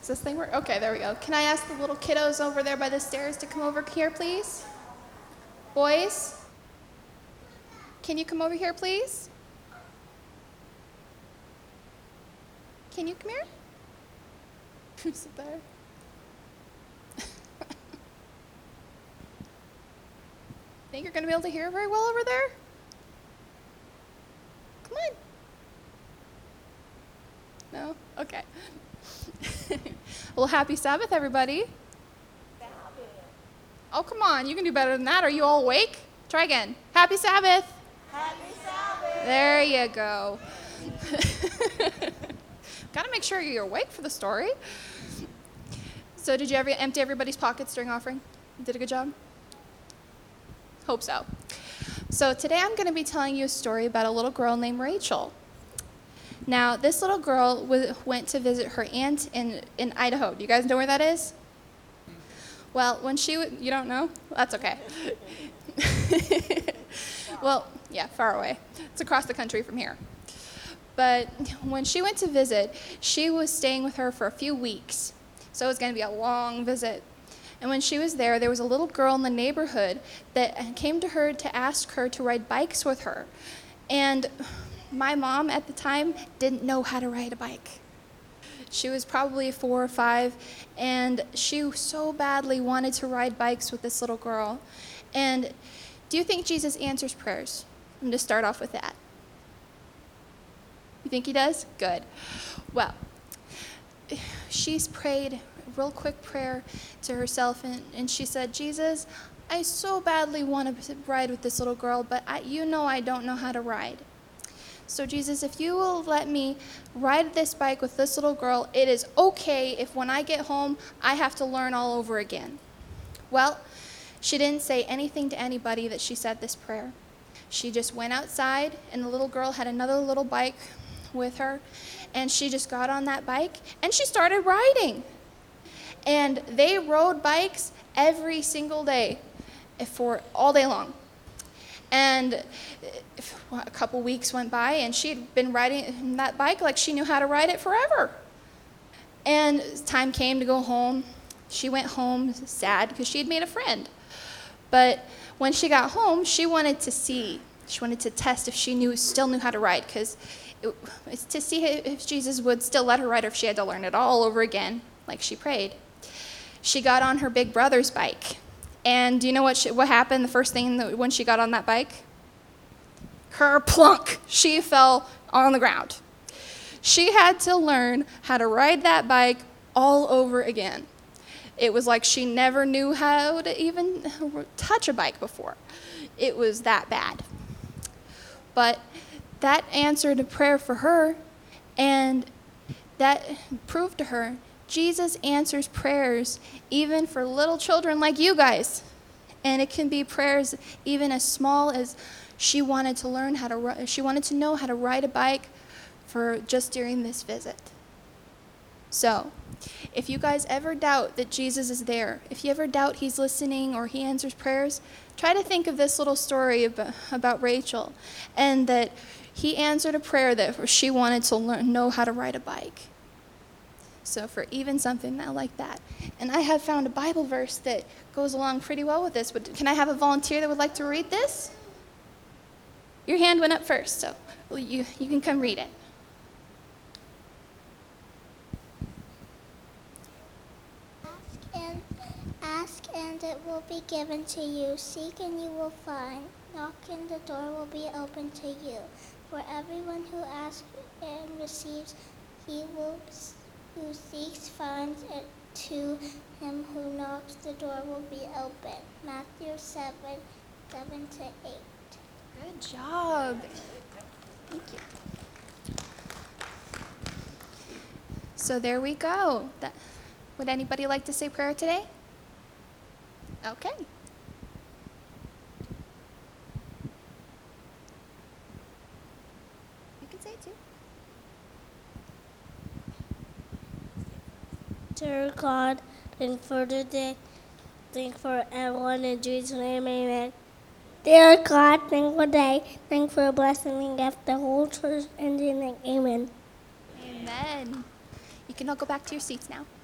Does this thing work? Okay, there we go. Can I ask the little kiddos over there by the stairs to come over here, please? Boys, can you come over here, please? Can you come here? Sit there. Think you're going to be able to hear very well over there? Come on. No? Okay. Well, happy Sabbath, everybody. Sabbath. Oh, come on. You can do better than that. Are you all awake? Try again. Happy Sabbath. Happy Sabbath. There you go. Got to make sure you're awake for the story. So did you ever empty everybody's pockets during offering? Did a good job? Hope so. So today I'm going to be telling you a story about a little girl named Rachel. Now, this little girl went to visit her aunt in Idaho. Do you guys know where that is? Well, when you don't know? That's okay. Well, yeah, far away. It's across the country from here. But when she went to visit, she was staying with her for a few weeks. So it was going to be a long visit. And when she was there was a little girl in the neighborhood that came to her to ask her to ride bikes with her. And my mom at the time didn't know how to ride a bike. She was probably 4 or 5, and she so badly wanted to ride bikes with this little girl. And do you think Jesus answers prayers? I'm going to start off with that. You think he does? Good. Well, she's prayed a real quick prayer to herself, and she said, Jesus, I so badly want to ride with this little girl, but I don't know how to ride. So Jesus, if you will let me ride this bike with this little girl, it is okay if when I get home, I have to learn all over again. Well, she didn't say anything to anybody that she said this prayer. She just went outside, and the little girl had another little bike with her, and she just got on that bike, and she started riding. And they rode bikes every single day for all day long. And a couple weeks went by, and she'd been riding that bike like she knew how to ride it forever. And time came to go home. She went home sad because she had made a friend. But when she got home, she wanted to test if she still knew how to ride, because it's to see if Jesus would still let her ride or if she had to learn it all over again, like she prayed. She got on her big brother's bike. And do you know what happened the first thing when she got on that bike? Plunk! She fell on the ground. She had to learn how to ride that bike all over again. It was like she never knew how to even touch a bike before. It was that bad. But that answered a prayer for her, and that proved to her Jesus answers prayers even for little children like you guys. And it can be prayers even as small as she wanted to know how to ride a bike for just during this visit. So, if you guys ever doubt that Jesus is there, if you ever doubt he's listening or he answers prayers, try to think of this little story about Rachel, and that he answered a prayer that she wanted to know how to ride a bike. So for even something like that. And I have found a Bible verse that goes along pretty well with this. But can I have a volunteer that would like to read this? Your hand went up first, so you can come read it. Ask and it will be given to you. Seek and you will find. Knock and the door will be open to you. For everyone who asks and receives, who seeks finds, and to him who knocks the door will be open. Matthew 7:7-8. Good job. Thank you. So there we go. Would anybody like to say prayer today? Okay. You can say it too. Dear God, thank for the day. Thank for everyone in Jesus' name, amen. Dear God, thank for the day. Thank for blessing and gift the whole church and the name, amen. Amen. You can all go back to your seats now.